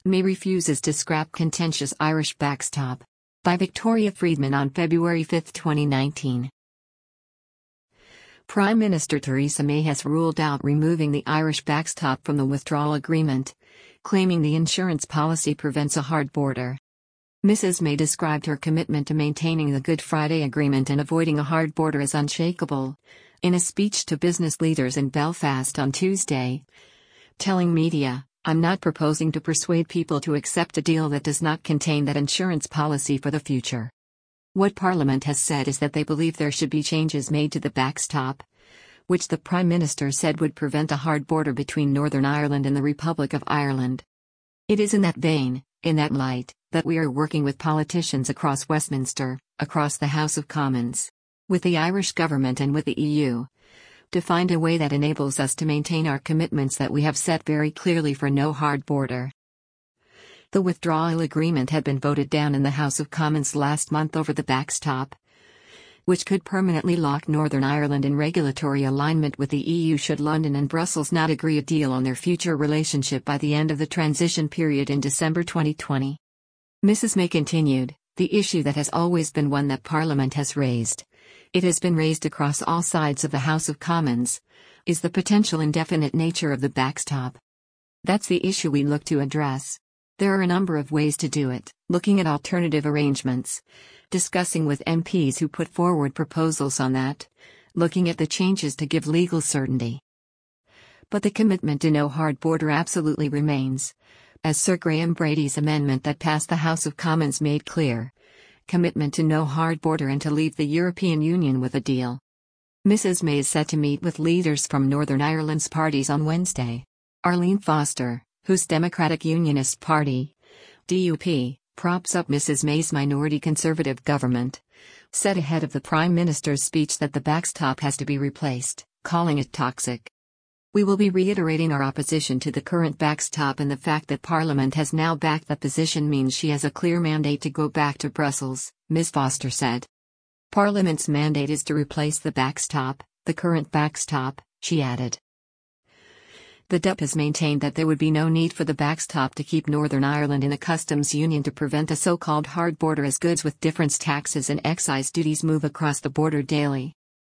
May refuses to scrap contentious Irish backstop. By Victoria Friedman on February 5, 2019. Prime Minister Theresa May has ruled out removing the Irish backstop from the withdrawal agreement, claiming the insurance policy prevents a hard border. Mrs. May described her commitment to maintaining the Good Friday Agreement and avoiding a hard border as unshakable, in a speech to business leaders in Belfast on Tuesday, telling media, "I'm not proposing to persuade people to accept a deal that does not contain that insurance policy for the future. What Parliament has said is that they believe there should be changes made to the backstop, which the Prime Minister said would prevent a hard border between Northern Ireland and the Republic of Ireland. It is in that vein, in that light, that we are working with politicians across Westminster, across the House of Commons, with the Irish government and with the EU, to find a way that enables us to maintain our commitments that we have set very clearly for no hard border." The withdrawal agreement had been voted down in the House of Commons last month over the backstop, which could permanently lock Northern Ireland in regulatory alignment with the EU should London and Brussels not agree a deal on their future relationship by the end of the transition period in December 2020. Mrs. May continued, "The issue that has always been one that Parliament has raised, it has been raised across all sides of the House of Commons, is the potential indefinite nature of the backstop. That's the issue we look to address. There are a number of ways to do it, looking at alternative arrangements, discussing with MPs who put forward proposals on that, looking at the changes to give legal certainty. But the commitment to no hard border absolutely remains, as Sir Graham Brady's amendment that passed the House of Commons made clear. Commitment to no hard border and to leave the European Union with a deal." Mrs. May is set to meet with leaders from Northern Ireland's parties on Wednesday. Arlene Foster, whose Democratic Unionist Party, DUP, props up Mrs. May's minority Conservative government, said ahead of the Prime Minister's speech that the backstop has to be replaced, calling it toxic. "We will be reiterating our opposition to the current backstop, and the fact that Parliament has now backed that position means she has a clear mandate to go back to Brussels," Ms. Foster said. "Parliament's mandate is to replace the backstop, the current backstop," she added. The DUP has maintained that there would be no need for the backstop to keep Northern Ireland in a customs union to prevent a so-called hard border as goods with different taxes and excise duties move across the border daily.